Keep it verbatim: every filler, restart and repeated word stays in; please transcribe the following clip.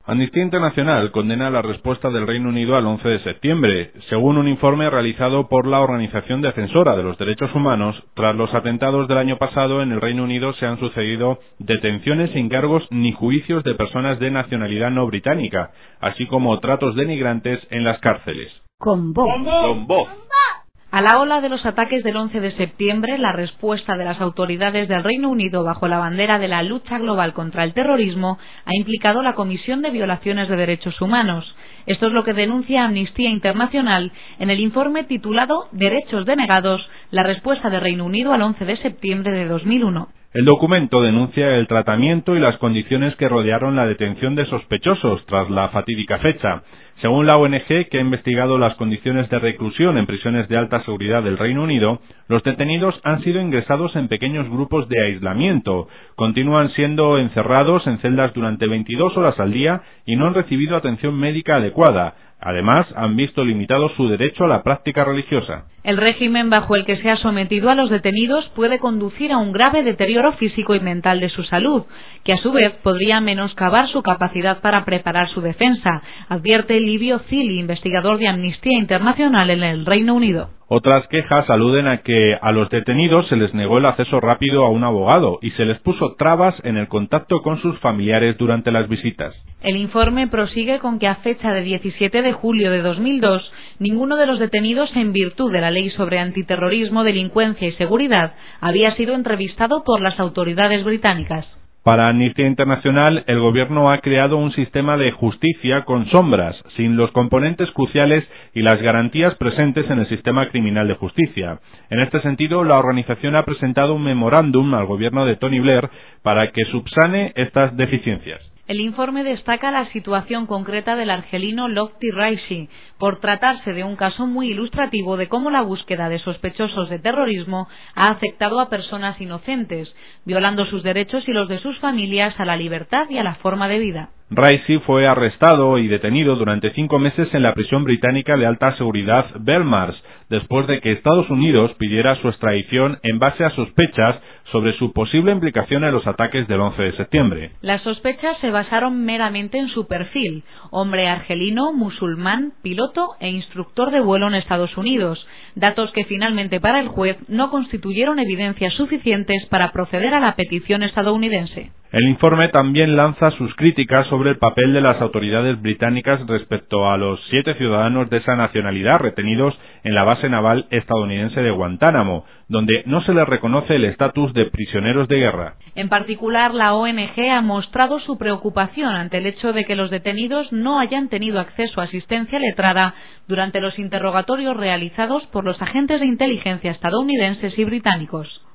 Amnistía Internacional condena la respuesta del Reino Unido al once de septiembre, según un informe realizado por la Organización Defensora de los Derechos Humanos. Tras los atentados del año pasado, en el Reino Unido se han sucedido detenciones sin cargos ni juicios de personas de nacionalidad no británica, así como tratos denigrantes en las cárceles. Con voz. Con voz. A la ola de los ataques del once de septiembre, la respuesta de las autoridades del Reino Unido bajo la bandera de la lucha global contra el terrorismo ha implicado la Comisión de Violaciones de Derechos Humanos. Esto es lo que denuncia Amnistía Internacional en el informe titulado Derechos denegados, la respuesta del Reino Unido al once de septiembre de dos mil uno. El documento denuncia el tratamiento y las condiciones que rodearon la detención de sospechosos tras la fatídica fecha. Según la O N G, que ha investigado las condiciones de reclusión en prisiones de alta seguridad del Reino Unido, los detenidos han sido ingresados en pequeños grupos de aislamiento, continúan siendo encerrados en celdas durante veintidós horas al día y no han recibido atención médica adecuada. Además, han visto limitado su derecho a la práctica religiosa. El régimen bajo el que se ha sometido a los detenidos puede conducir a un grave deterioro físico y mental de su salud, que a su vez podría menoscabar su capacidad para preparar su defensa, advierte Livio Zilli, investigador de Amnistía Internacional en el Reino Unido. Otras quejas aluden a que a los detenidos se les negó el acceso rápido a un abogado y se les puso trabas en el contacto con sus familiares durante las visitas. El informe prosigue con que a fecha de diecisiete de julio de dos mil dos, ninguno de los detenidos en virtud de la Ley sobre Antiterrorismo, Delincuencia y Seguridad había sido entrevistado por las autoridades británicas. Para Amnistía Internacional, el gobierno ha creado un sistema de justicia con sombras, sin los componentes cruciales y las garantías presentes en el sistema criminal de justicia. En este sentido, la organización ha presentado un memorándum al gobierno de Tony Blair para que subsane estas deficiencias. El informe destaca la situación concreta del argelino Lochte Raisi, por tratarse de un caso muy ilustrativo de cómo la búsqueda de sospechosos de terrorismo ha afectado a personas inocentes, violando sus derechos y los de sus familias a la libertad y a la forma de vida. Raisi fue arrestado y detenido durante cinco meses en la prisión británica de alta seguridad Belmarsh, después de que Estados Unidos pidiera su extradición en base a sospechas sobre su posible implicación en los ataques del once de septiembre. Las sospechas se basaron meramente en su perfil: hombre argelino, musulmán, piloto e instructor de vuelo en Estados Unidos, datos que finalmente para el juez no constituyeron evidencias suficientes para proceder a la petición estadounidense. El informe también lanza sus críticas sobre el papel de las autoridades británicas respecto a los siete ciudadanos de esa nacionalidad retenidos en la base naval estadounidense de Guantánamo, donde no se les reconoce el estatus de prisioneros de guerra. En particular, la O N G ha mostrado su preocupación ante el hecho de que los detenidos no hayan tenido acceso a asistencia letrada durante los interrogatorios realizados por los agentes de inteligencia estadounidenses y británicos.